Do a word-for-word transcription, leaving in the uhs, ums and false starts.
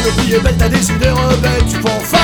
vie est belle, t'as décidé rebelle, tu peux enfin